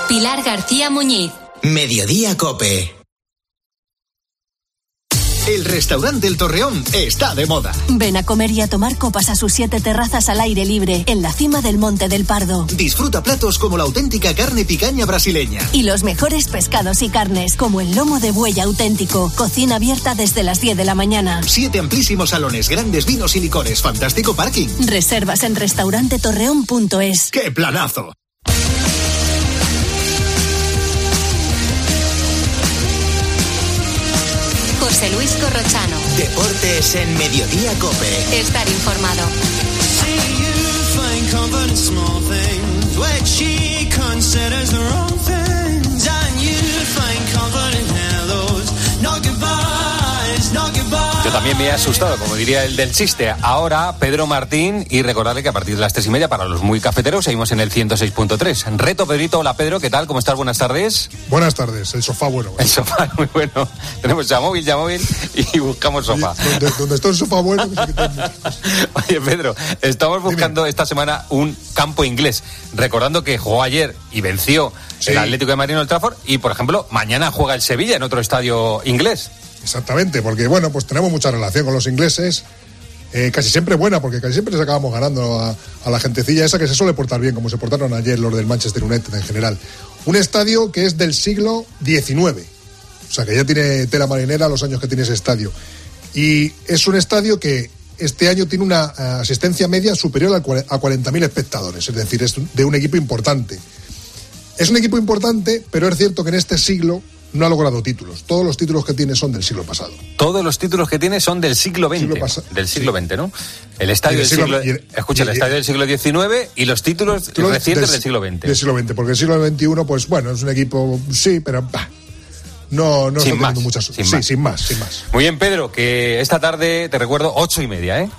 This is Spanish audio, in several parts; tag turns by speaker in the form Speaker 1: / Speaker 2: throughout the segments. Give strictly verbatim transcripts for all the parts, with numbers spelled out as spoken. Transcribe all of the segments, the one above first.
Speaker 1: Pilar García Muñiz.
Speaker 2: Mediodía Cope. El restaurante El Torreón está de moda.
Speaker 3: Ven a comer y a tomar copas a sus siete terrazas al aire libre, en la cima del Monte del Pardo.
Speaker 2: Disfruta platos como la auténtica carne picaña brasileña.
Speaker 3: Y los mejores pescados y carnes, como el lomo de buey auténtico. Cocina abierta desde las diez de la mañana.
Speaker 2: Siete amplísimos salones, grandes vinos y licores, fantástico parking.
Speaker 3: Reservas en restaurante torreón punto es.
Speaker 2: ¡Qué planazo!
Speaker 1: José Luis Corrochano.
Speaker 2: Deportes en Mediodía Cope.
Speaker 1: Estar informado.
Speaker 4: Yo también me he asustado, como diría el del chiste. Ahora, Pedro Martín, y recordarle que a partir de las tres y media, para los muy cafeteros, seguimos en el ciento seis punto tres. Reto, Pedrito. Hola, Pedro, ¿qué tal? ¿Cómo estás? Buenas tardes.
Speaker 5: Buenas tardes, el sofá bueno.
Speaker 4: El sofá muy bueno. Tenemos ya móvil, ya móvil, y buscamos sofá.
Speaker 5: Donde, donde está el sofá bueno...
Speaker 4: Oye, Pedro, estamos buscando Dime. esta semana un campo inglés. Recordando que jugó ayer y venció sí. el Atlético de Madrid en Old Trafford, y, por ejemplo, mañana juega el Sevilla en otro estadio inglés.
Speaker 5: Exactamente, porque bueno, pues tenemos mucha relación con los ingleses, eh, casi siempre buena, porque casi siempre les acabamos ganando a, a la gentecilla esa que se suele portar bien, como se portaron ayer los del Manchester United en general. Un estadio que es del siglo diecinueve, o sea que ya tiene tela marinera los años que tiene ese estadio. Y es un estadio que este año tiene una asistencia media superior a cuarenta mil espectadores, es decir, es de un equipo importante. Es un equipo importante, pero es cierto que en este siglo no ha logrado títulos. Todos los títulos que tiene son del siglo pasado.
Speaker 4: Todos los títulos que tiene son del siglo veinte. Siglo pas- del siglo sí. veinte, ¿no? El estadio del siglo... siglo el, escucha, el, el estadio del siglo diecinueve y los títulos, títulos recientes del, del siglo veinte.
Speaker 5: Del siglo veinte, porque el siglo veintiuno, pues bueno, es un equipo, sí, pero... Bah, no, no
Speaker 4: sin
Speaker 5: está
Speaker 4: más,
Speaker 5: muchas...
Speaker 4: sin
Speaker 5: sí,
Speaker 4: más.
Speaker 5: sin más, sin más.
Speaker 4: Muy bien, Pedro, que esta tarde, te recuerdo, ocho y media, ¿eh?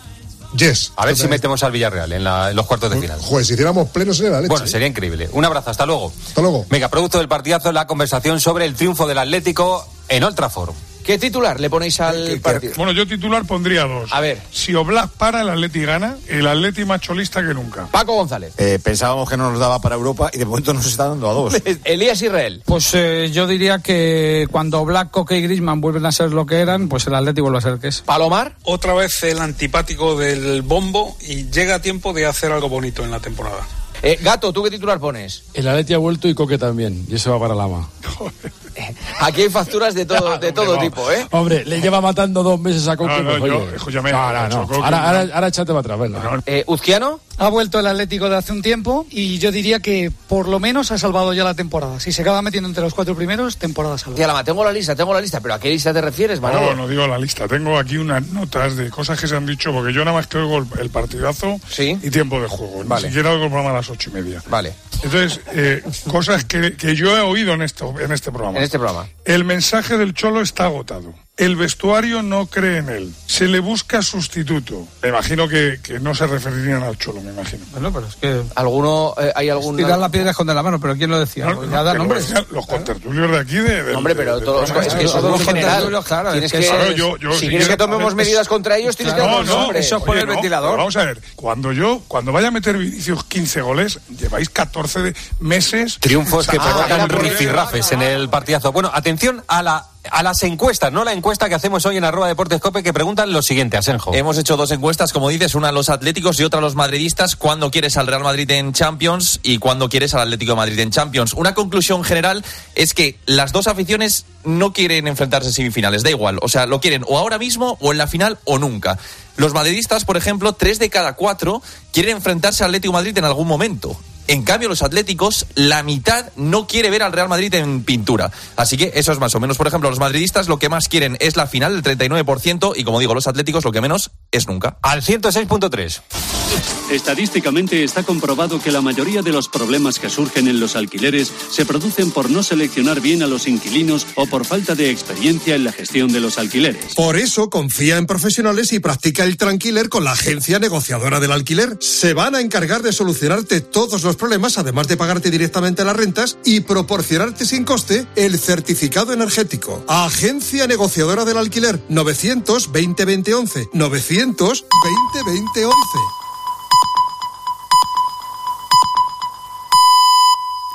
Speaker 5: Yes.
Speaker 4: A ver si metemos al Villarreal en, la, en los cuartos de final.
Speaker 5: Joder, si hiciéramos plenos en la leche.
Speaker 4: Bueno, sería increíble. Un abrazo, hasta luego.
Speaker 5: Hasta luego.
Speaker 4: Venga, producto del partidazo, la conversación sobre el triunfo del Atlético en Old Trafford.
Speaker 6: ¿Qué titular le ponéis al ¿Qué, partido?
Speaker 7: Qué? Bueno, yo titular pondría dos.
Speaker 6: A ver.
Speaker 7: Si Oblak para, el Atleti gana, el Atleti más cholista que nunca.
Speaker 6: Paco González.
Speaker 8: Eh, pensábamos que no nos daba para Europa y de momento nos está dando a dos.
Speaker 6: Elías Israel.
Speaker 9: Pues eh, yo diría que cuando Oblak, Coque y Griezmann vuelven a ser lo que eran, pues el Atleti vuelve a ser el que es.
Speaker 6: Palomar.
Speaker 10: Otra vez el antipático del bombo y llega tiempo de hacer algo bonito en la temporada.
Speaker 6: Eh, Gato, ¿tú qué titular pones?
Speaker 11: El Atleti ha vuelto y Coque también, y eso va para Lama.
Speaker 6: Aquí hay facturas de todo, de todo tipo, ¿eh?
Speaker 11: Hombre, le lleva matando dos meses a Coque.
Speaker 7: No, no,
Speaker 11: pues,
Speaker 7: yo,
Speaker 11: oye.
Speaker 7: escúchame.
Speaker 11: No, no, no. Ahora, ahora, ahora échate para atrás, venga.
Speaker 7: No.
Speaker 6: Eh, ¿Uzquiano?
Speaker 12: Ha vuelto el Atlético de hace un tiempo y yo diría que por lo menos ha salvado ya la temporada. Si se acaba metiendo entre los cuatro primeros, temporada salvada.
Speaker 6: Tía, Lama, tengo la lista, tengo la lista, pero ¿a qué lista te refieres, Manolo?
Speaker 7: No, no digo la lista. Tengo aquí unas notas de cosas que se han dicho, porque yo nada más que oigo el, el partidazo
Speaker 6: ¿Sí?
Speaker 7: y tiempo de juego.
Speaker 6: Vale.
Speaker 7: Ni siquiera oigo el programa a las ocho y media.
Speaker 6: Vale.
Speaker 7: Entonces, eh, cosas que, que yo he oído en, esto, en este programa.
Speaker 6: En este programa.
Speaker 7: El mensaje del Cholo está agotado. El vestuario no cree en él. Se le busca sustituto. Me imagino que, que no se referirían al Cholo, me imagino.
Speaker 9: Bueno, pero es que...
Speaker 6: ¿Alguno, eh, hay algún...
Speaker 9: Tirar la piedra y esconder la mano, pero ¿quién lo decía?
Speaker 7: No,
Speaker 9: Pues
Speaker 7: no,
Speaker 9: ya da
Speaker 7: que
Speaker 9: nombres.
Speaker 7: lo decían los contertulios de aquí de... de
Speaker 6: Hombre, pero
Speaker 7: de, de,
Speaker 6: todos
Speaker 7: de, de,
Speaker 6: es que eso
Speaker 9: todos
Speaker 6: es muy general.
Speaker 9: Claro,
Speaker 6: tienes
Speaker 9: es
Speaker 6: que,
Speaker 9: que
Speaker 7: claro, yo, yo,
Speaker 6: si,
Speaker 7: si
Speaker 6: quieres que
Speaker 7: quiero,
Speaker 6: tomemos medidas contra ellos, tienes
Speaker 7: claro,
Speaker 6: que dar
Speaker 7: no,
Speaker 6: nombre.
Speaker 9: Eso es por el
Speaker 7: no,
Speaker 9: ventilador.
Speaker 7: Vamos a ver, cuando yo, cuando vaya a meter Vinicius quince goles, lleváis catorce de meses...
Speaker 4: Triunfos que
Speaker 6: Ah,
Speaker 4: provocan
Speaker 6: era por-
Speaker 4: rifirrafes en el partidazo. Bueno, atención a la a las encuestas, no la encuesta que hacemos hoy en arroba Deportes Cope, que preguntan lo siguiente, Asenjo.
Speaker 13: Hemos hecho dos encuestas, como dices, una a los atléticos y otra a los madridistas, cuándo quieres al Real Madrid en Champions y cuándo quieres al Atlético de Madrid en Champions. Una conclusión general es que las dos aficiones no quieren enfrentarse en semifinales, da igual, o sea, lo quieren o ahora mismo o en la final o nunca. Los madridistas, por ejemplo, tres de cada cuatro quieren enfrentarse al Atlético de Madrid en algún momento. En cambio, los atléticos, la mitad no quiere ver al Real Madrid en pintura. Así que eso es más o menos. Por ejemplo, los madridistas lo que más quieren es la final, el treinta y nueve por ciento, y como digo, los atléticos lo que menos es nunca.
Speaker 4: Al ciento seis punto tres.
Speaker 14: Estadísticamente está comprobado que la mayoría de los problemas que surgen en los alquileres se producen por no seleccionar bien a los inquilinos o por falta de experiencia en la gestión de los alquileres.
Speaker 15: Por eso confía en profesionales y practica el Tranquiler con la agencia negociadora del alquiler. Se van a encargar de solucionarte todos los problemas, además de pagarte directamente las rentas y proporcionarte sin coste el certificado energético. Agencia negociadora del alquiler, novecientos veinte veinte once, novecientos veinte veinte once.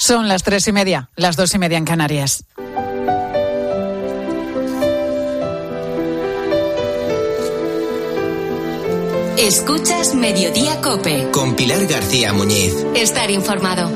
Speaker 16: Son las tres y media, las dos y media en Canarias.
Speaker 1: Escuchas Mediodía COPE.
Speaker 2: Con Pilar García Muñiz.
Speaker 1: Estar informado.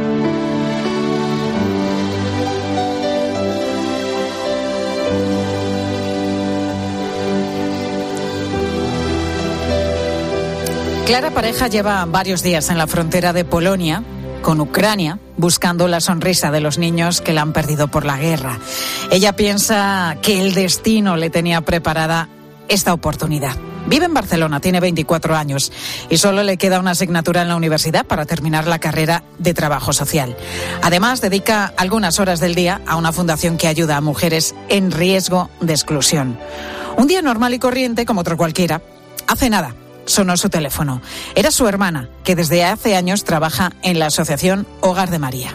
Speaker 16: Clara Pareja lleva varios días en la frontera de Polonia con Ucrania, buscando la sonrisa de los niños que la han perdido por la guerra. Ella piensa que el destino le tenía preparada esta oportunidad. Vive en Barcelona, tiene veinticuatro años y solo le queda una asignatura en la universidad para terminar la carrera de trabajo social. Además, dedica algunas horas del día a una fundación que ayuda a mujeres en riesgo de exclusión. Un día normal y corriente, como otro cualquiera. Hace nada sonó su teléfono. Era su hermana, que desde hace años trabaja en la asociación Hogar de María.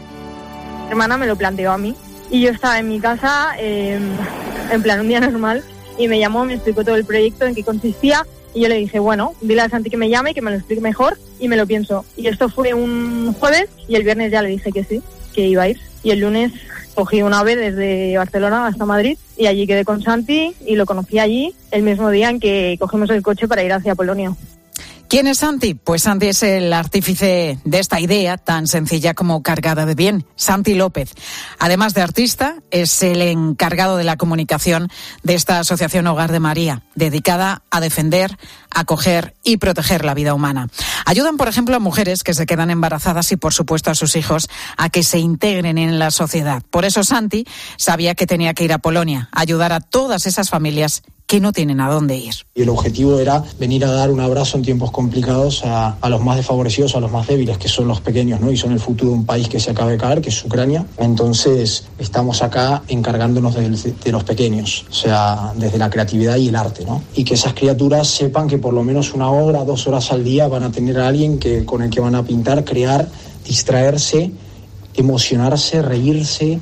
Speaker 17: Mi hermana me lo planteó a mí y yo estaba en mi casa, eh, en plan un día normal, y me llamó, me explicó todo el proyecto, en qué consistía, y yo le dije, bueno, dile a Santi que me llame, que me lo explique mejor, y me lo pienso. Y esto fue un jueves, y el viernes ya le dije que sí, que iba a ir. Y el lunes cogí un AVE desde Barcelona hasta Madrid, y allí quedé con Santi, y lo conocí allí, el mismo día en que cogimos el coche para ir hacia Polonia.
Speaker 16: ¿Quién es Santi? Pues Santi es el artífice de esta idea tan sencilla como cargada de bien, Santi López. Además de artista, es el encargado de la comunicación de esta asociación Hogar de María, dedicada a defender, acoger y proteger la vida humana. Ayudan, por ejemplo, a mujeres que se quedan embarazadas y, por supuesto, a sus hijos a que se integren en la sociedad. Por eso Santi sabía que tenía que ir a Polonia, a ayudar a todas esas familias que no tienen a dónde ir.
Speaker 18: Y el objetivo era venir a dar un abrazo en tiempos complicados a, a los más desfavorecidos, a los más débiles, que son los pequeños, ¿no? Y son el futuro de un país que se acaba de caer, que es Ucrania. Entonces estamos acá encargándonos de, de los pequeños, o sea, desde la creatividad y el arte, ¿no? Y que esas criaturas sepan que por lo menos una hora, dos horas al día van a tener a alguien que, con el que van a pintar, crear, distraerse, emocionarse, reírse.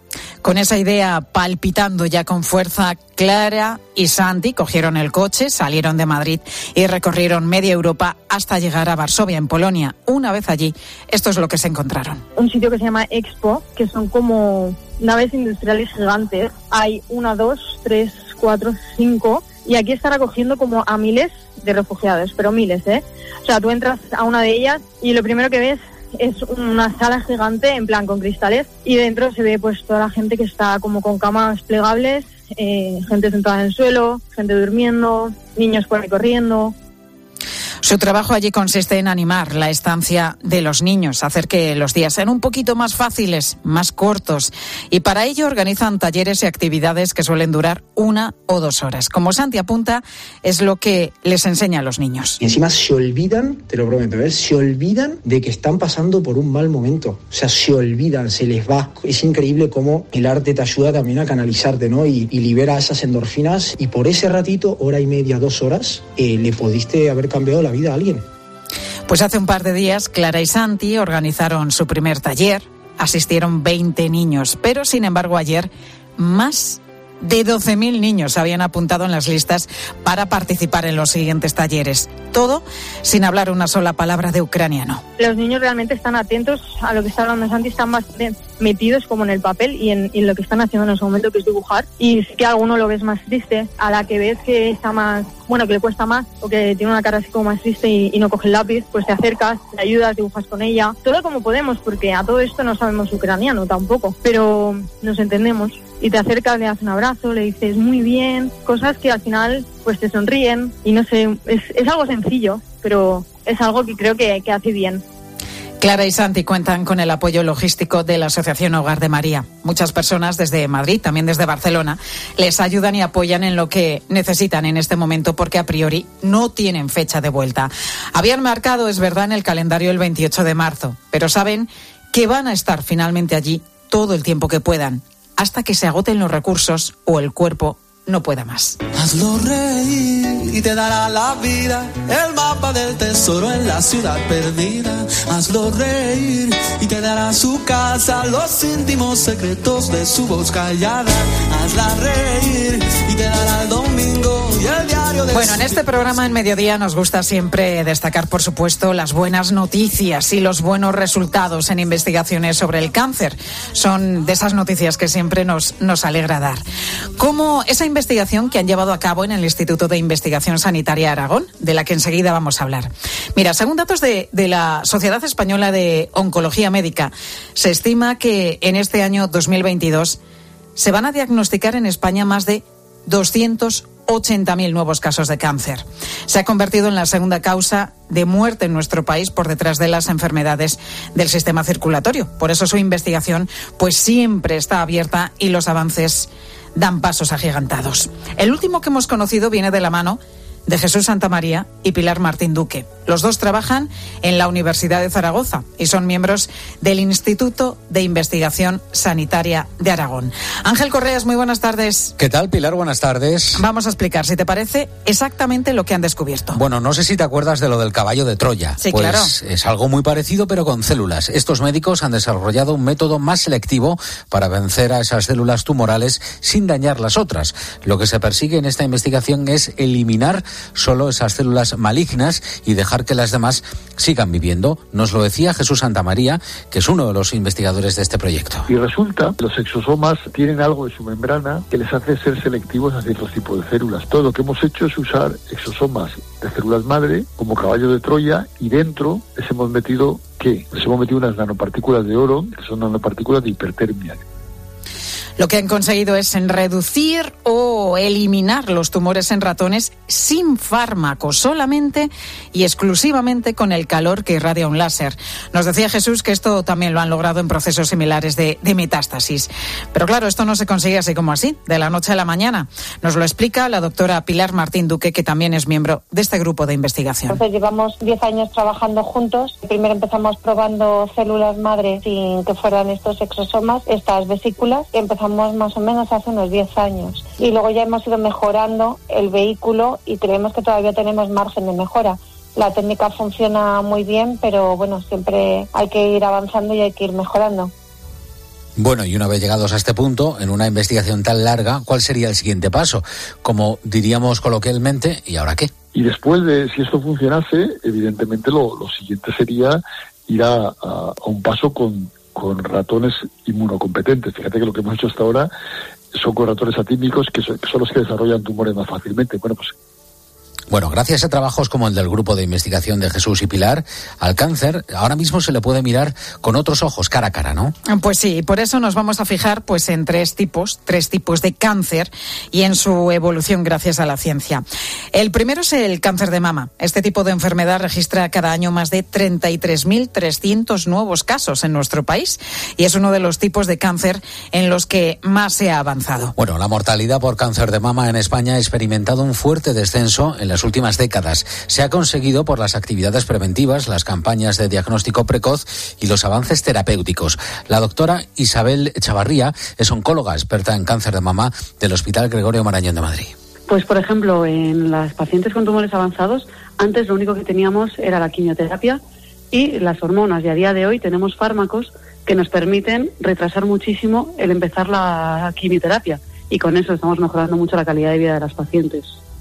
Speaker 16: Con esa idea palpitando ya con fuerza, Clara y Santi cogieron el coche, salieron de Madrid y recorrieron media Europa hasta llegar a Varsovia, en Polonia. Una vez allí, esto es lo que se encontraron.
Speaker 17: Un sitio que se llama Expo, que son como naves industriales gigantes. Hay una, dos, tres, cuatro, cinco, y aquí están acogiendo como a miles de refugiados, pero miles, ¿eh? O sea, tú entras a una de ellas y lo primero que ves es una sala gigante en plan con cristales, y dentro se ve pues toda la gente que está como con camas plegables, eh, gente sentada en el suelo, gente durmiendo, niños por ahí corriendo.
Speaker 16: Su trabajo allí consiste en animar la estancia de los niños, hacer que los días sean un poquito más fáciles, más cortos. Y para ello organizan talleres y actividades que suelen durar una o dos horas. Como Santi apunta, es lo que les enseña a los niños.
Speaker 18: Y encima se olvidan, te lo prometo, ¿eh? se olvidan de que están pasando por un mal momento. O sea, se olvidan, se les va. Es increíble cómo el arte te ayuda también a canalizarte, ¿no? Y, y libera esas endorfinas. Y por ese ratito, hora y media, dos horas, eh, le pudiste haber cambiado la vida a alguien.
Speaker 16: Pues hace un par de días, Clara y Santi organizaron su primer taller. Asistieron veinte niños, pero sin embargo ayer más de doce mil niños habían apuntado en las listas para participar en los siguientes talleres. Todo sin hablar una sola palabra de ucraniano.
Speaker 17: Los niños realmente están atentos a lo que está hablando Santi, están bastante metidos como en el papel y en, y en lo que están haciendo en ese momento, que es dibujar. Y es que a alguno lo ves más triste, a la que ves que está más, bueno, que le cuesta más, o que tiene una cara así como más triste y, y no coge el lápiz, pues te acercas, te ayudas, dibujas con ella, todo como podemos, porque a todo esto no sabemos ucraniano tampoco, pero nos entendemos. Y te acercas, le das un abrazo, le dices muy bien, cosas que al final pues te sonríen, y no sé, es, es algo sencillo, pero es algo que creo que, que hace bien.
Speaker 16: Clara y Santi cuentan con el apoyo logístico de la Asociación Hogar de María. Muchas personas desde Madrid, también desde Barcelona, les ayudan y apoyan en lo que necesitan en este momento, porque a priori no tienen fecha de vuelta. Habían marcado, es verdad, en el calendario el veintiocho de marzo, pero saben que van a estar finalmente allí todo el tiempo que puedan, hasta que se agoten los recursos o el cuerpo no pueda más.
Speaker 19: Hazlo reír y te dará la vida el mapa del tesoro en la ciudad perdida. Hazlo reír y te dará su casa, los íntimos secretos de su voz callada. Hazla reír y te dará el domingo y el diario diario de
Speaker 16: Bueno, en este programa en Mediodía nos gusta siempre destacar, por supuesto, las buenas noticias y los buenos resultados en investigaciones sobre el cáncer. Son de esas noticias que siempre nos, nos alegra dar. Como esa investigación que han llevado a cabo en el Instituto de Investigación Sanitaria Aragón, de la que enseguida vamos a hablar. Mira, según datos de, de la Sociedad Española de Oncología Médica, se estima que en este año dos mil veintidós se van a diagnosticar en España más de doscientos ochenta mil nuevos casos de cáncer. Se ha convertido en la segunda causa de muerte en nuestro país por detrás de las enfermedades del sistema circulatorio. Por eso su investigación pues siempre está abierta y los avances dan pasos agigantados. El último que hemos conocido viene de la mano de Jesús Santamaría y Pilar Martín Duque. Los dos trabajan en la Universidad de Zaragoza y son miembros del Instituto de Investigación Sanitaria de Aragón. Ángel Correas, muy buenas tardes.
Speaker 20: ¿Qué tal, Pilar? Buenas tardes.
Speaker 16: Vamos a explicar, si te parece, exactamente lo que han descubierto.
Speaker 20: Bueno, no sé si te acuerdas de lo del caballo de Troya.
Speaker 16: Sí,
Speaker 20: pues
Speaker 16: claro.
Speaker 20: Es algo muy parecido, pero con células. Estos médicos han desarrollado un método más selectivo para vencer a esas células tumorales sin dañar las otras. Lo que se persigue en esta investigación es eliminar solo esas células malignas y dejar que las demás sigan viviendo. Nos lo decía Jesús Santamaría, que es uno de los investigadores de este proyecto.
Speaker 21: Y resulta que los exosomas tienen algo en su membrana que les hace ser selectivos a ciertos tipos de células. Todo lo que hemos hecho es usar exosomas de células madre como caballo de Troya, y dentro les hemos metido, ¿qué? Les hemos metido unas nanopartículas de oro, que son nanopartículas de hipertermia.
Speaker 16: Lo que han conseguido es en reducir o eliminar los tumores en ratones sin fármaco, solamente y exclusivamente con el calor que irradia un láser. Nos decía Jesús que esto también lo han logrado en procesos similares de, de metástasis. Pero claro, esto no se consigue así como así, de la noche a la mañana. Nos lo explica la doctora Pilar Martín Duque, que también es miembro de este grupo de investigación.
Speaker 22: Entonces llevamos diez años trabajando juntos. Primero empezamos probando células madre sin que fueran estos exosomas, estas vesículas, que empezamos más o menos hace unos diez años. Y luego ya hemos ido mejorando el vehículo y creemos que todavía tenemos margen de mejora. La técnica funciona muy bien, pero bueno, siempre hay que ir avanzando y hay que ir mejorando.
Speaker 20: Bueno, y una vez llegados a este punto, en una investigación tan larga, ¿cuál sería el siguiente paso? Como diríamos coloquialmente, ¿y ahora qué?
Speaker 21: Y después de, si esto funcionase, evidentemente lo, lo siguiente sería ir a, a, a un paso con con ratones inmunocompetentes. Fíjate que lo que hemos hecho hasta ahora son con ratones atípicos, que son, que son los que desarrollan tumores más fácilmente. Bueno, pues
Speaker 20: Bueno, gracias a trabajos como el del grupo de investigación de Jesús y Pilar, al cáncer ahora mismo se le puede mirar con otros ojos, cara a cara, ¿no?
Speaker 16: Pues sí, por eso nos vamos a fijar pues en tres tipos, tres tipos de cáncer y en su evolución gracias a la ciencia. El primero es el cáncer de mama. Este tipo de enfermedad registra cada año más de treinta y tres mil trescientos nuevos casos en nuestro país y es uno de los tipos de cáncer en los que más se ha avanzado.
Speaker 20: Bueno, la mortalidad por cáncer de mama en España ha experimentado un fuerte descenso en las últimas décadas. Se ha conseguido por las actividades preventivas, las campañas de diagnóstico precoz y los avances terapéuticos. La doctora Isabel Chavarría es oncóloga experta en cáncer de mama del Hospital Gregorio Marañón de Madrid.
Speaker 23: Pues, por ejemplo, en las pacientes con tumores avanzados, antes lo único que teníamos era la quimioterapia y las hormonas, y a día de hoy tenemos fármacos que nos permiten retrasar muchísimo el empezar la quimioterapia, y con eso estamos mejorando mucho la calidad de vida de las pacientes.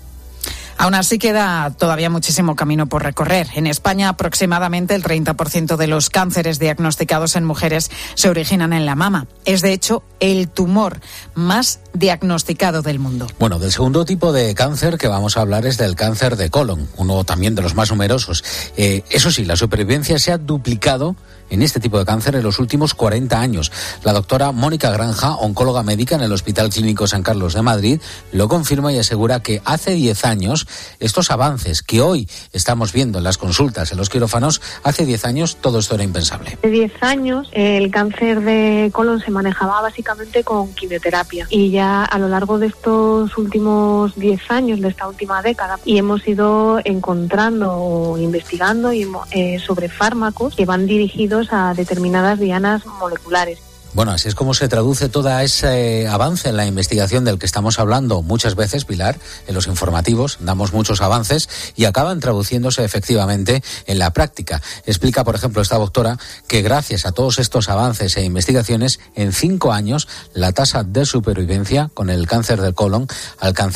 Speaker 16: Aún así queda todavía muchísimo camino por recorrer. En España aproximadamente el treinta por ciento de los cánceres diagnosticados en mujeres se originan en la mama. Es de hecho el tumor más diagnosticado del mundo.
Speaker 20: Bueno, del segundo tipo de cáncer que vamos a hablar es del cáncer de colon, uno también de los más numerosos. Eh, eso sí, la supervivencia se ha duplicado en este tipo de cáncer en los últimos cuarenta años. La doctora Mónica Granja, oncóloga médica en el Hospital Clínico San Carlos de Madrid, lo confirma y asegura que hace diez años estos avances que hoy estamos viendo en las consultas, en los quirófanos, hace diez años todo esto era impensable.
Speaker 22: Hace diez años el cáncer de colon se manejaba básicamente con quimioterapia, y ya a lo largo de estos últimos diez años, de esta última década, y hemos ido encontrando, investigando y, eh, sobre fármacos que van dirigidos a determinadas dianas moleculares.
Speaker 20: Bueno, así es como se traduce todo ese avance en la investigación del que estamos hablando muchas veces, Pilar, en los informativos. Damos muchos avances y acaban traduciéndose efectivamente en la práctica. Explica, por ejemplo, esta doctora que gracias a todos estos avances e investigaciones, en cinco años la tasa de supervivencia con el cáncer del colon alcanzará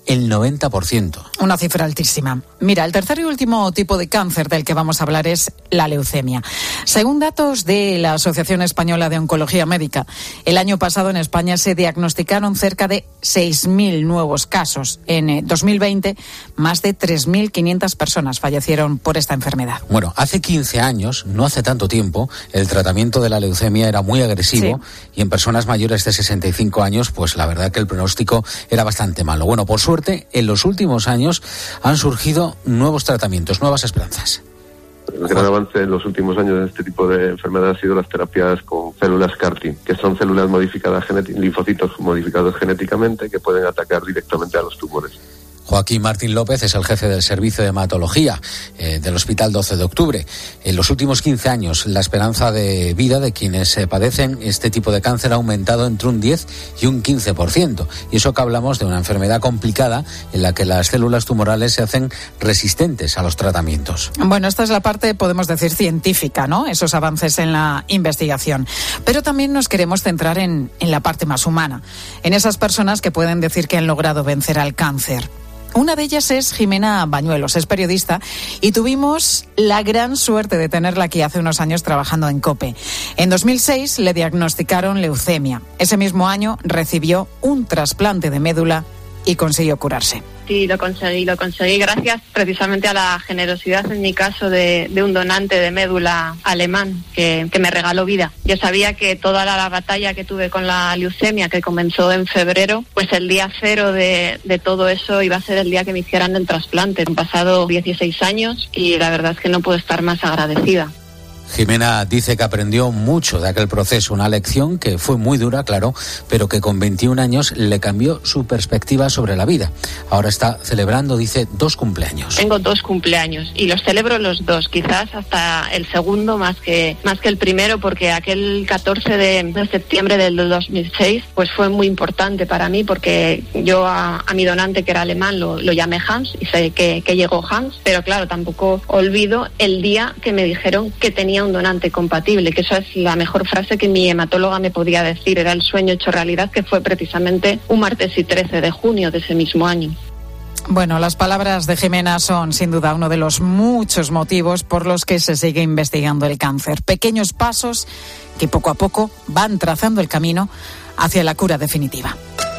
Speaker 20: el noventa por ciento.
Speaker 16: Una cifra altísima. Mira, el tercer y último tipo de cáncer del que vamos a hablar es la leucemia. Según datos de la Asociación Española de Oncología Médica, el año pasado en España se diagnosticaron cerca de seis mil nuevos casos. En dos mil veinte, más de tres mil quinientas personas fallecieron por esta enfermedad.
Speaker 20: Bueno, hace quince años, no hace tanto tiempo, el tratamiento de la leucemia era muy agresivo, sí, y en personas mayores de sesenta y cinco años, pues la verdad que el pronóstico era bastante malo. Bueno, por suerte, en los últimos años han surgido nuevos tratamientos, nuevas esperanzas.
Speaker 3: El gran avance en los últimos años en este tipo de enfermedad ha sido las terapias con células C A R T, que son células modificadas, linfocitos modificados genéticamente que pueden atacar directamente a los tumores.
Speaker 20: Joaquín Martín López es el jefe del servicio de hematología eh, del Hospital doce de octubre. En los últimos quince años, la esperanza de vida de quienes eh, padecen este tipo de cáncer ha aumentado entre un diez y un quince por ciento. Y eso que hablamos de una enfermedad complicada en la que las células tumorales se hacen resistentes a los tratamientos.
Speaker 16: Bueno, esta es la parte, podemos decir, científica, ¿no? Esos avances en la investigación. Pero también nos queremos centrar en, en la parte más humana, en esas personas que pueden decir que han logrado vencer al cáncer. Una de ellas es Jimena Bañuelos, es periodista y tuvimos la gran suerte de tenerla aquí hace unos años trabajando en COPE. En dos mil seis le diagnosticaron leucemia. Ese mismo año recibió un trasplante de médula y consiguió curarse.
Speaker 22: Sí, lo conseguí, lo conseguí gracias precisamente a la generosidad, en mi caso, de, de un donante de médula alemán que, que me regaló vida. Yo sabía que toda la, la batalla que tuve con la leucemia, que comenzó en febrero, pues el día cero de, de todo eso iba a ser el día que me hicieran el trasplante. Han pasado dieciséis años y la verdad es que no puedo estar más agradecida.
Speaker 20: Jimena dice que aprendió mucho de aquel proceso, una lección que fue muy dura, claro, pero que con veintiún años le cambió su perspectiva sobre la vida. Ahora está celebrando, dice, dos cumpleaños.
Speaker 22: Tengo dos cumpleaños y los celebro los dos, quizás hasta el segundo más que más que el primero, porque aquel catorce de septiembre del dos mil seis pues fue muy importante para mí, porque yo a, a mi donante, que era alemán, lo, lo llamé Hans y sé que, que llegó Hans, pero claro, tampoco olvido el día que me dijeron que tenía un donante compatible, que eso es la mejor frase que mi hematóloga me podía decir. Era el sueño hecho realidad, que fue precisamente un martes y trece de junio de ese mismo año.
Speaker 16: Bueno, las palabras de Jimena son sin duda uno de los muchos motivos por los que se sigue investigando el cáncer. Pequeños pasos que poco a poco van trazando el camino hacia la cura definitiva.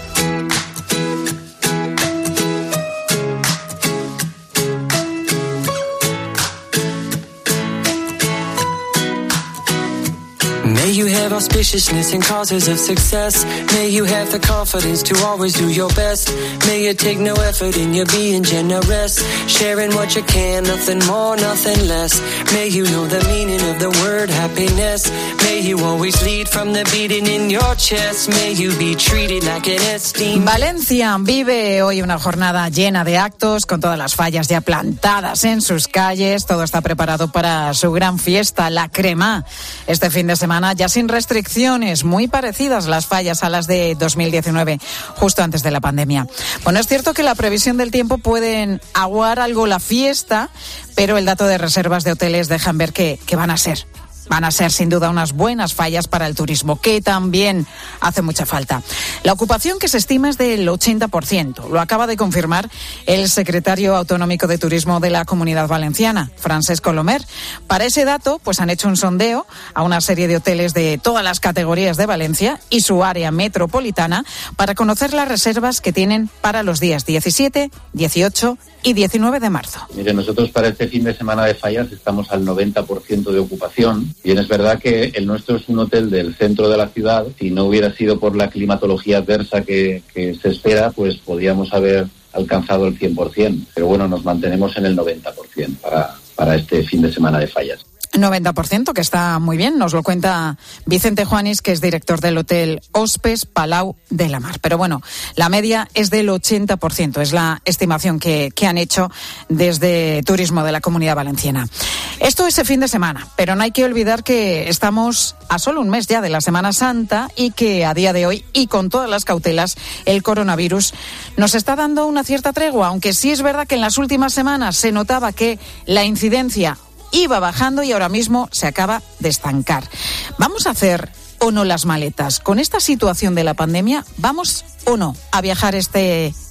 Speaker 5: May you have auspiciousness and causes of success. May you have the confidence to always do your best. May you take no effort in your being generous. Sharing what you can, nothing more, nothing less. May you know the meaning of the word happiness. May you always lead from the beating in your chest. May you be treated like an esteemed...
Speaker 16: Valencia vive hoy una jornada llena de actos, con todas las fallas ya plantadas en sus calles. Todo está preparado para su gran fiesta, la Crema. Este fin de semana ya sin restricciones, muy parecidas las fallas a las de dos mil diecinueve, justo antes de la pandemia. Bueno, es cierto que la previsión del tiempo pueden aguar algo la fiesta, pero el dato de reservas de hoteles dejan ver que, que van a ser. Van a ser sin duda unas buenas fallas para el turismo, que también hace mucha falta. La ocupación, que se estima, es del ochenta por ciento. Lo acaba de confirmar el secretario autonómico de Turismo de la Comunidad Valenciana, Francesc Colomer. Para ese dato, pues han hecho un sondeo a una serie de hoteles de todas las categorías de Valencia y su área metropolitana para conocer las reservas que tienen para los días diecisiete, dieciocho y diecinueve de marzo.
Speaker 8: Mire, nosotros para este fin de semana de fallas estamos al noventa por ciento de ocupación. Bien, es verdad que el nuestro es un hotel del centro de la ciudad. Si no hubiera sido por la climatología adversa que, que se espera, pues podríamos haber alcanzado el cien por ciento. Pero bueno, nos mantenemos en el noventa por ciento para, para este fin de semana de fallas.
Speaker 16: noventa por ciento, que está muy bien, nos lo cuenta Vicente Juanis, que es director del Hotel Hospes Palau de la Mar. Pero bueno, la media es del ochenta por ciento, es la estimación que, que han hecho desde Turismo de la Comunidad Valenciana. Esto es el fin de semana, pero no hay que olvidar que estamos a solo un mes ya de la Semana Santa y que a día de hoy, y con todas las cautelas, el coronavirus nos está dando una cierta tregua, aunque sí es verdad que en las últimas semanas se notaba que la incidencia iba bajando y ahora mismo se acaba de estancar. ¿Vamos a hacer o no las maletas? Con esta situación de la pandemia, ¿vamos o no a viajar este,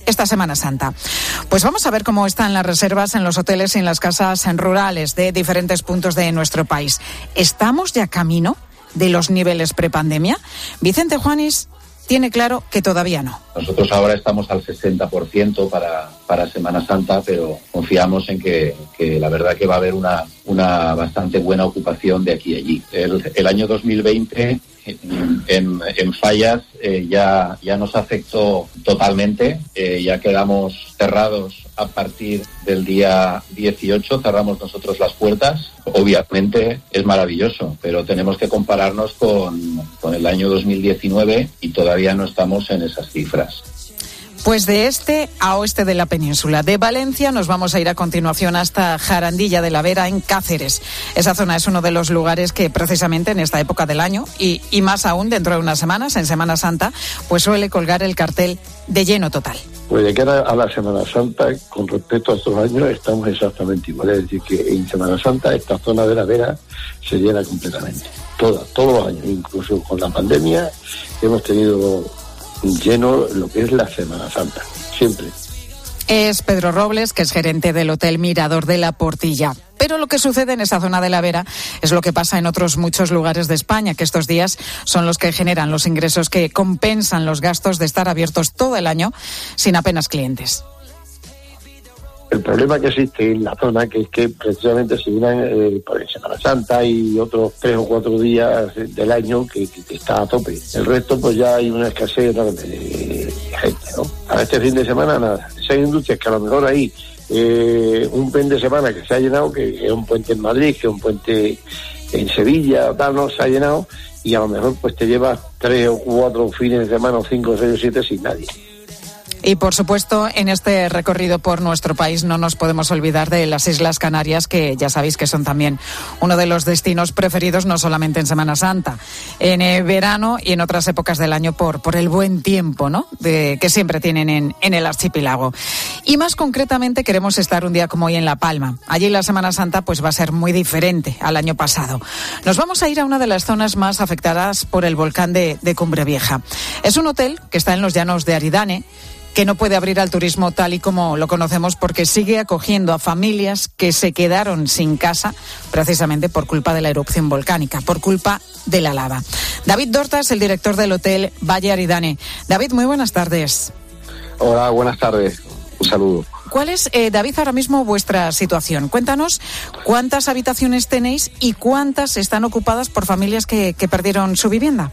Speaker 16: esta Semana Santa. Pues vamos a ver cómo están las reservas en los hoteles y en las casas rurales de diferentes puntos de nuestro país. ¿Estamos ya camino de los niveles prepandemia? Vicente Juanis tiene claro que todavía no.
Speaker 8: Nosotros ahora estamos al sesenta por ciento para, para Semana Santa, pero confiamos en que, que la verdad que va a haber una, una bastante buena ocupación de aquí y allí. El, el año dos mil veinte en, en, en Fallas eh, ya, ya nos afectó totalmente, eh, ya quedamos cerrados a partir del día dieciocho, cerramos nosotros las puertas. Obviamente es maravilloso, pero tenemos que compararnos con, con el año dos mil diecinueve y todavía no estamos en esas cifras.
Speaker 16: Pues de este a oeste de la península. De Valencia nos vamos a ir a continuación hasta Jarandilla de la Vera, en Cáceres. Esa zona es uno de los lugares que precisamente en esta época del año y, y más aún dentro de unas semanas, en Semana Santa, pues suele colgar el cartel de lleno total.
Speaker 21: Pues de cara a la Semana Santa, con respecto a estos años, estamos exactamente igual. Es decir, que en Semana Santa esta zona de la Vera se llena completamente. Toda, todos los años, incluso con la pandemia, hemos tenido lleno lo que es la Semana Santa, siempre.
Speaker 16: Es Pedro Robles, que es gerente del Hotel Mirador de la Portilla. Pero lo que sucede en esa zona de la Vera es lo que pasa en otros muchos lugares de España, que estos días son los que generan los ingresos que compensan los gastos de estar abiertos todo el año sin apenas clientes.
Speaker 21: El problema que existe en la zona que es que precisamente se llenan eh, por Semana Santa y otros tres o cuatro días del año que, que, que está a tope. El resto pues ya hay una escasez enorme de gente, ¿no? A este fin de semana nada. Si hay industrias que a lo mejor hay eh, un fin de semana que se ha llenado, que es un puente en Madrid, que es un puente en Sevilla, tal, no se ha llenado, y a lo mejor pues te llevas tres o cuatro fines de semana, o cinco, seis o siete sin nadie.
Speaker 16: Y por supuesto, en este recorrido por nuestro país no nos podemos olvidar de las Islas Canarias, que ya sabéis que son también uno de los destinos preferidos, no solamente en Semana Santa, en eh, verano y en otras épocas del año por, por el buen tiempo, ¿no?, de, que siempre tienen en, en el archipiélago. Y más concretamente queremos estar un día como hoy en La Palma. Allí la Semana Santa pues va a ser muy diferente al año pasado. Nos vamos a ir a una de las zonas más afectadas por el volcán de, de Cumbre Vieja. Es un hotel que está en los llanos de Aridane, que no puede abrir al turismo tal y como lo conocemos porque sigue acogiendo a familias que se quedaron sin casa precisamente por culpa de la erupción volcánica, por culpa de la lava. David Dortas, el director del Hotel Valle Aridane. David, muy buenas tardes.
Speaker 10: Hola, buenas tardes. Un saludo.
Speaker 16: ¿Cuál es, eh, David, ahora mismo vuestra situación? Cuéntanos cuántas habitaciones tenéis y cuántas están ocupadas por familias que, que perdieron su vivienda.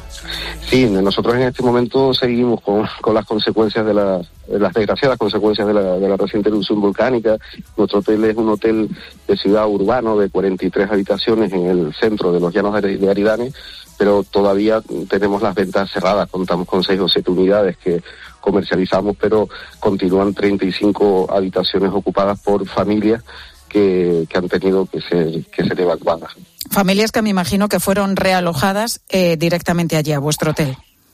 Speaker 10: Sí, nosotros en este momento seguimos con, con las consecuencias de, la, de las desgraciadas consecuencias de la, de la reciente erupción volcánica. Nuestro hotel es un hotel de ciudad urbano de cuarenta y tres habitaciones en el centro de los llanos de, de Aridane, pero todavía tenemos las ventas cerradas, contamos con seis o siete unidades que comercializamos, pero continúan treinta y cinco habitaciones ocupadas por familias que, que han tenido que ser, que ser evacuadas.
Speaker 16: Familias que me imagino que fueron realojadas eh, directamente allí a vuestro hotel.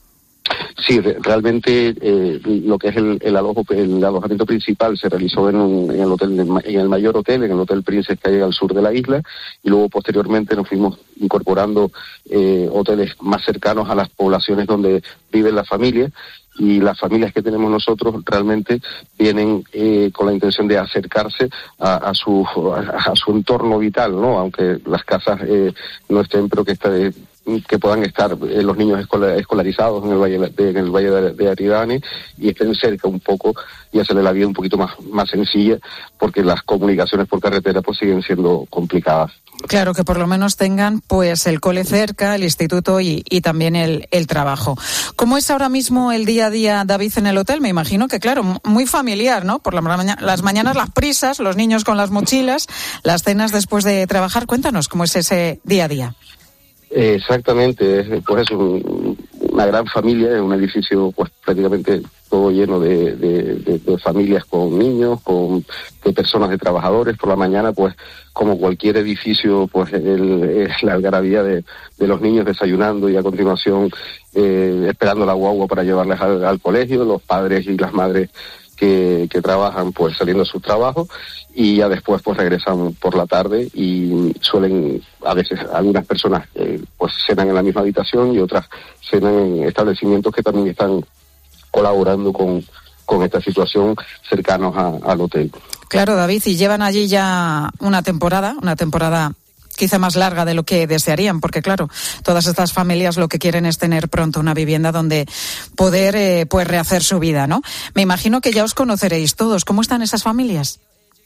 Speaker 10: Sí, re- realmente eh, lo que es el, el, alojo, el alojamiento principal se realizó en, un, en el hotel, en el mayor hotel, en el Hotel Princess, que hay al sur de la isla, y luego posteriormente nos fuimos incorporando eh, hoteles más cercanos a las poblaciones donde viven las familias. Y las familias que tenemos nosotros realmente vienen eh, con la intención de acercarse a, a su a, a su entorno vital, ¿no? Aunque las casas eh, no estén, pero que está, eh, que puedan estar eh, los niños escolar, escolarizados en el valle de, en el valle de, de Aridane y estén cerca un poco y hacerle la vida un poquito más más sencilla, porque las comunicaciones por carretera pues siguen siendo complicadas.
Speaker 16: Claro, que por lo menos tengan pues el cole cerca, el instituto y, y también el, el trabajo. ¿Cómo es ahora mismo el día a día, David, en el hotel? Me imagino que, claro, muy familiar, ¿no? Por la mañana, las mañanas las prisas, los niños con las mochilas, las cenas después de trabajar. Cuéntanos cómo es ese día a día.
Speaker 10: Exactamente, pues es un, una gran familia, es un edificio pues prácticamente todo lleno de, de, de, de familias con niños, con de personas, de trabajadores. Por la mañana, pues como cualquier edificio, pues el, es la algarabía de, de los niños desayunando y a continuación eh, esperando la guagua para llevarles al, al colegio, los padres y las madres que, que trabajan pues saliendo a sus trabajos y ya después pues regresan por la tarde y suelen, a veces algunas personas eh, pues cenan en la misma habitación y otras cenan en establecimientos que también están colaborando con, con esta situación cercanos a, al hotel.
Speaker 16: Claro, David, y llevan allí ya una temporada, una temporada quizá más larga de lo que desearían, porque claro, todas estas familias lo que quieren es tener pronto una vivienda donde poder eh, pues rehacer su vida, ¿no? Me imagino que ya os conoceréis todos. ¿Cómo están esas familias?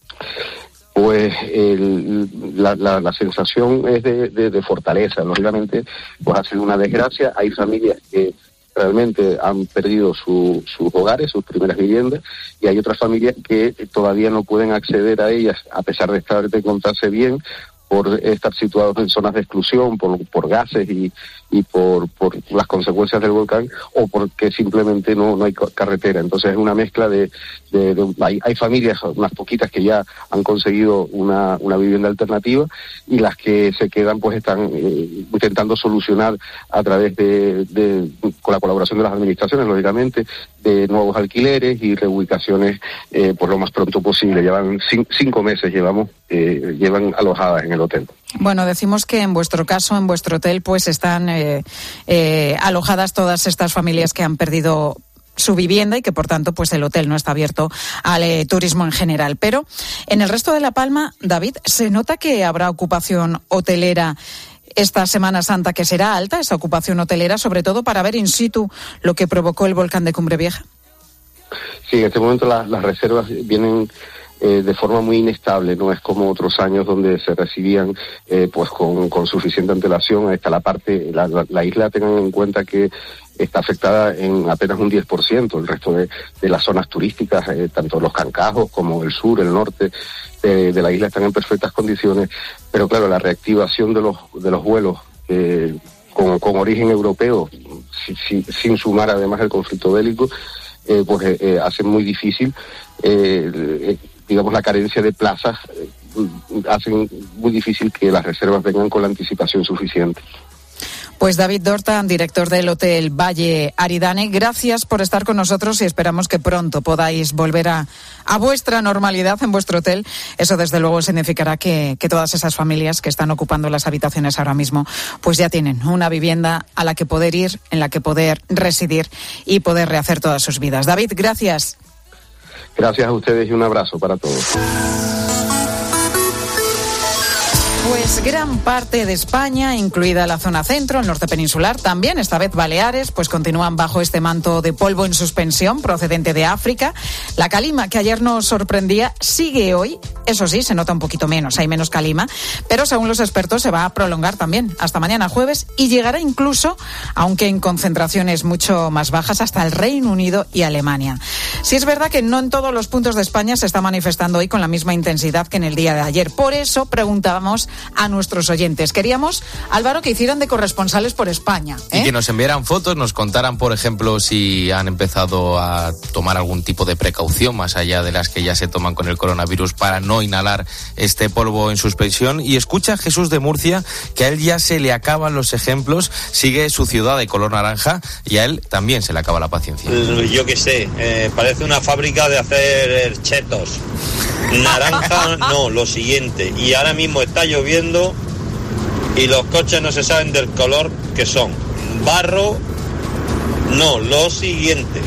Speaker 10: Pues el, la, la, la sensación es de, de, de fortaleza. Lógicamente, pues ha sido una desgracia. Hay familias que realmente han perdido su, sus hogares, sus primeras viviendas, y hay otras familias que todavía no pueden acceder a ellas, a pesar de estar de encontrarse bien, por estar situados en zonas de exclusión, por, por gases y, y por, por las consecuencias del volcán, o porque simplemente no, no hay carretera. Entonces es una mezcla de... de, de hay, hay familias, unas poquitas, que ya han conseguido una, una vivienda alternativa, y las que se quedan pues están eh, intentando solucionar a través de, de... con la colaboración de las administraciones, lógicamente, de nuevos alquileres y reubicaciones eh, por lo más pronto posible. Llevan cinco, cinco meses, llevamos, eh, llevan alojadas en el hotel.
Speaker 16: Bueno, decimos que en vuestro caso, en vuestro hotel, pues están eh, eh, alojadas todas estas familias que han perdido su vivienda y que por tanto pues el hotel no está abierto al eh, turismo en general. Pero en el resto de La Palma, David, ¿se nota que habrá ocupación hotelera esta Semana Santa, que será alta esa ocupación hotelera, sobre todo para ver in situ lo que provocó el volcán de Cumbre Vieja?
Speaker 10: Sí, en este momento la, las reservas vienen Eh, de forma muy inestable, no es como otros años donde se recibían eh, pues con, con suficiente antelación. Está la parte, la, la, la isla, tengan en cuenta que está afectada en apenas un diez por ciento, el resto de, de las zonas turísticas, eh, tanto los Cancajos como el sur, el norte de, de la isla están en perfectas condiciones, pero claro, la reactivación de los, de los vuelos eh, con, con origen europeo, si, si, sin sumar además el conflicto bélico, eh, pues eh, eh, hace muy difícil eh, eh, digamos, la carencia de plazas eh, hacen muy difícil que las reservas vengan con la anticipación suficiente.
Speaker 16: Pues David Dortan, director del Hotel Valle Aridane, gracias por estar con nosotros y esperamos que pronto podáis volver a, a vuestra normalidad en vuestro hotel. Eso desde luego significará que, que todas esas familias que están ocupando las habitaciones ahora mismo pues ya tienen una vivienda a la que poder ir, en la que poder residir y poder rehacer todas sus vidas. David, gracias.
Speaker 10: Gracias a ustedes y un abrazo para todos.
Speaker 16: Pues gran parte de España, incluida la zona centro, el norte peninsular, también esta vez Baleares, pues continúan bajo este manto de polvo en suspensión procedente de África. La calima que ayer nos sorprendía sigue hoy, eso sí, se nota un poquito menos, hay menos calima, pero según los expertos se va a prolongar también hasta mañana jueves y llegará incluso, aunque en concentraciones mucho más bajas, hasta el Reino Unido y Alemania. Sí es verdad que no en todos los puntos de España se está manifestando hoy con la misma intensidad que en el día de ayer. Por eso preguntábamos a nuestros oyentes. Queríamos, Álvaro, que hicieran de corresponsales por España, ¿eh?
Speaker 13: Y que nos enviaran fotos, nos contaran, por ejemplo, si han empezado a tomar algún tipo de precaución más allá de las que ya se toman con el coronavirus para no inhalar este polvo en suspensión. Y escucha a Jesús de Murcia, que a él ya se le acaban los ejemplos, sigue su ciudad de color naranja y a él también se le acaba la paciencia.
Speaker 9: Yo qué sé, eh, parece una fábrica de hacer chetos. Naranja, no, lo siguiente. Y ahora mismo está lloviendo y los coches no se saben del color que son. Barro, no, lo siguiente.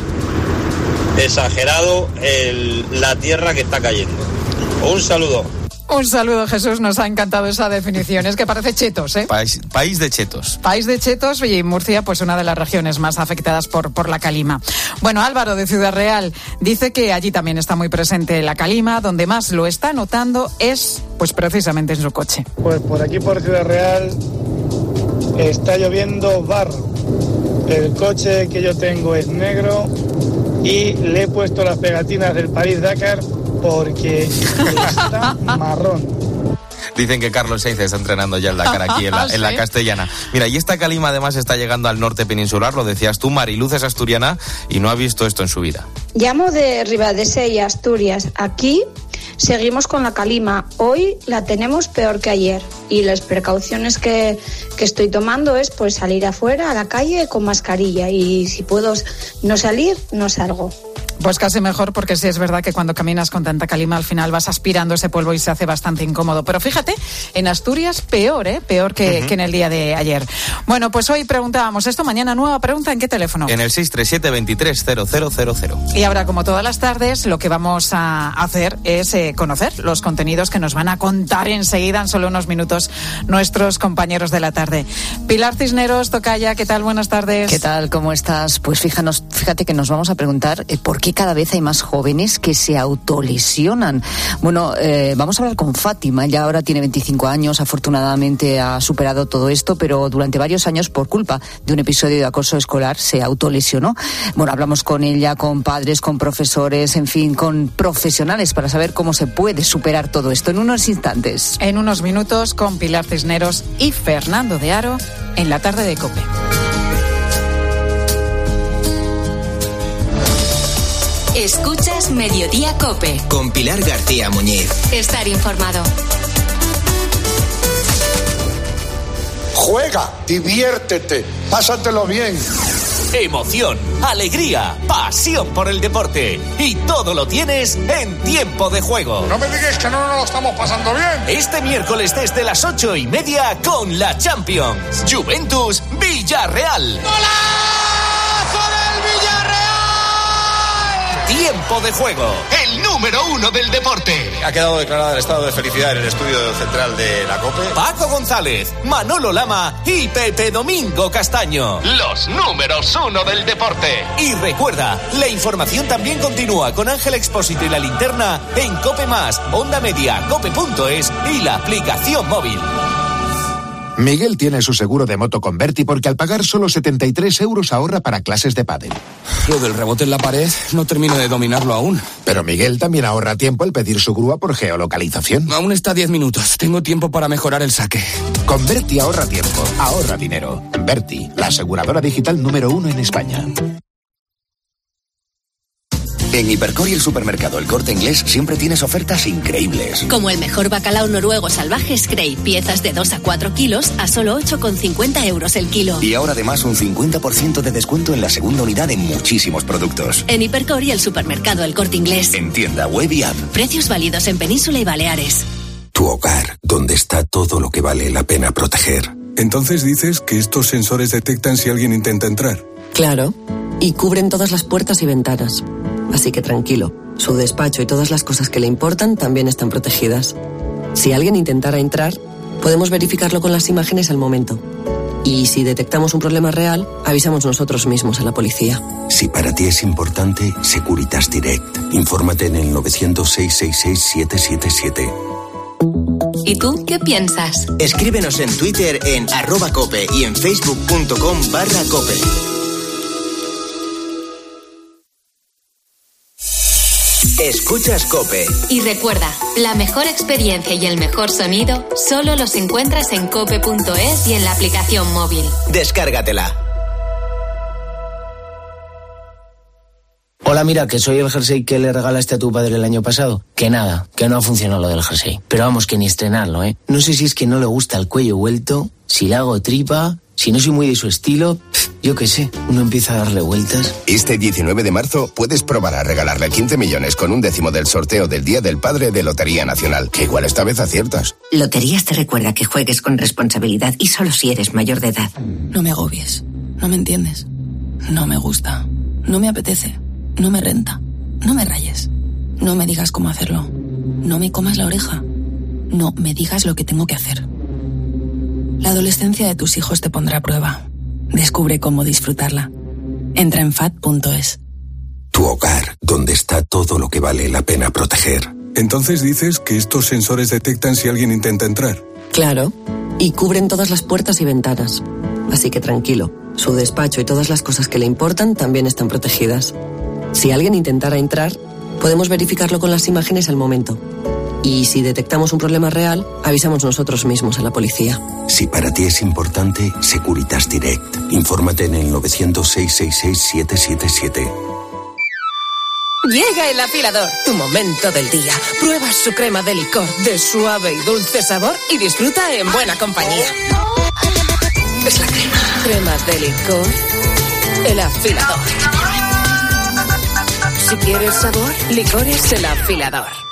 Speaker 9: Exagerado el, la tierra que está cayendo. Un saludo.
Speaker 16: Un saludo, Jesús, nos ha encantado esa definición. Es que parece chetos, ¿eh?
Speaker 13: País, país de chetos.
Speaker 16: País de chetos y Murcia, pues una de las regiones más afectadas por, por la calima. Bueno, Álvaro de Ciudad Real dice que allí también está muy presente la calima. Donde más lo está notando es, pues precisamente en su coche.
Speaker 11: Pues por aquí, por Ciudad Real, está lloviendo barro. El coche que yo tengo es negro y le he puesto las pegatinas del París-Dakar porque está marrón.
Speaker 13: Dicen que Carlos Sainz está entrenando ya el Dakar aquí en la, ¿sí? en la Castellana. Mira, y esta calima además está llegando al norte peninsular, lo decías tú, Mariluz es asturiana y no ha visto esto en su vida.
Speaker 12: Llamo de Ribadesella, Asturias. Aquí seguimos con la calima. Hoy la tenemos peor que ayer y las precauciones que, que estoy tomando es pues salir afuera a la calle con mascarilla y si puedo no salir, no salgo.
Speaker 16: Pues casi mejor, porque sí es verdad que cuando caminas con tanta calima al final vas aspirando ese polvo y se hace bastante incómodo. Pero fíjate, en Asturias peor, ¿eh? Peor que, uh-huh. que en el día de ayer. Bueno, pues hoy preguntábamos esto, mañana nueva pregunta, ¿en qué teléfono?
Speaker 13: En el seis tres siete, veintitrés, cero cero cero cero.
Speaker 16: Y ahora, como todas las tardes, lo que vamos a hacer es eh, conocer los contenidos que nos van a contar enseguida, en solo unos minutos, nuestros compañeros de la tarde. Pilar Cisneros, tocaya, ¿qué tal? Buenas tardes.
Speaker 4: ¿Qué tal? ¿Cómo estás? Pues fíjanos, fíjate que nos vamos a preguntar eh, por qué cada vez hay más jóvenes que se autolesionan. Bueno, eh, vamos a hablar con Fátima. Ella ahora tiene veinticinco años, afortunadamente ha superado todo esto, pero durante varios años, por culpa de un episodio de acoso escolar, se autolesionó. Bueno, hablamos con ella, con padres, con profesores, en fin, con profesionales para saber cómo se puede superar todo esto en unos instantes.
Speaker 16: En unos minutos con Pilar Cisneros y Fernando de Aro en la tarde de COPE.
Speaker 1: Escuchas Mediodía COPE.
Speaker 2: Con Pilar García Muñiz.
Speaker 1: Estar informado.
Speaker 6: Juega, diviértete, pásatelo bien.
Speaker 7: Emoción, alegría, pasión por el deporte. Y todo lo tienes en Tiempo de Juego.
Speaker 6: No me digas que no nos lo estamos pasando bien.
Speaker 7: Este miércoles desde las ocho y media con la Champions. Juventus Villarreal.
Speaker 6: ¡Golazo del Villarreal!
Speaker 7: Tiempo de Juego, el número uno del deporte.
Speaker 24: Ha quedado declarado el estado de felicidad en el estudio central de la COPE.
Speaker 7: Paco González, Manolo Lama y Pepe Domingo Castaño. Los números uno del deporte. Y recuerda, la información también continúa con Ángel Expósito y La Linterna en COPE Más, Onda Media, cope punto es y la aplicación móvil.
Speaker 25: Miguel tiene su seguro de moto con Berti porque al pagar solo setenta y tres euros ahorra para clases de pádel.
Speaker 26: Lo del rebote en la pared no termino de dominarlo aún.
Speaker 25: Pero Miguel también ahorra tiempo al pedir su grúa por geolocalización.
Speaker 26: Aún está a diez minutos. Tengo tiempo para mejorar el saque.
Speaker 25: Con Berti ahorra tiempo, ahorra dinero. Berti, la aseguradora digital número uno en España.
Speaker 27: En Hipercor y el supermercado El Corte Inglés siempre tienes ofertas increíbles.
Speaker 1: Como el mejor bacalao noruego salvaje Scrape, piezas de dos a cuatro kilos a solo ocho con cincuenta euros el kilo.
Speaker 27: Y ahora además un cincuenta por ciento de descuento en la segunda unidad en muchísimos productos.
Speaker 1: En Hipercor y el supermercado El Corte Inglés.
Speaker 27: En tienda, web y app.
Speaker 1: Precios válidos en Península y Baleares.
Speaker 28: Tu hogar, donde está todo lo que vale la pena proteger.
Speaker 29: Entonces dices que estos sensores detectan si alguien intenta entrar.
Speaker 30: Claro, y cubren todas las puertas y ventanas. Así que tranquilo, su despacho y todas las cosas que le importan también están protegidas. Si alguien intentara entrar, podemos verificarlo con las imágenes al momento. Y si detectamos un problema real, avisamos nosotros mismos a la policía.
Speaker 28: Si para ti es importante, Securitas Direct. Infórmate en el novecientos, seiscientos sesenta y seis, siete siete siete.
Speaker 1: ¿Y tú qué piensas?
Speaker 2: Escríbenos en Twitter en arroba cope y en facebook.com barra cope. Escuchas COPE.
Speaker 1: Y recuerda, la mejor experiencia y el mejor sonido solo los encuentras en cope punto es y en la aplicación móvil.
Speaker 2: Descárgatela.
Speaker 31: Hola, mira, que soy el jersey que le regalaste a tu padre el año pasado. Que nada, que no ha funcionado lo del jersey. Pero vamos, que ni estrenarlo, ¿eh? No sé si es que no le gusta el cuello vuelto, si le hago tripa, si no soy muy de su estilo. Yo qué sé, uno empieza a darle vueltas.
Speaker 28: Este diecinueve de marzo puedes probar a regalarle quince millones con un décimo del sorteo del Día del Padre de Lotería Nacional, que igual esta vez aciertas.
Speaker 32: Loterías te recuerda que juegues con responsabilidad y solo si eres mayor de edad.
Speaker 33: No me agobies, no me entiendes, no me gusta, no me apetece, no me renta, no me rayes, no me digas cómo hacerlo, no me comas la oreja, no me digas lo que tengo que hacer. La adolescencia de tus hijos te pondrá a prueba. Descubre cómo disfrutarla. Entra en fat punto es.
Speaker 28: Tu hogar, donde está todo lo que vale la pena proteger.
Speaker 29: Entonces dices que estos sensores detectan si alguien intenta entrar.
Speaker 30: Claro, y cubren todas las puertas y ventanas. Así que tranquilo, su despacho y todas las cosas que le importan también están protegidas. Si alguien intentara entrar, podemos verificarlo con las imágenes al momento. Y si detectamos un problema real, avisamos nosotros mismos a la policía.
Speaker 28: Si para ti es importante, Securitas Direct. Infórmate en el novecientos, seiscientos sesenta y seis, siete siete siete.
Speaker 34: Llega el afilador, tu momento del día. Prueba su crema de licor de suave y dulce sabor y disfruta en buena compañía. Es la crema. Crema de licor. El afilador. Si quieres sabor, Licores El Afilador.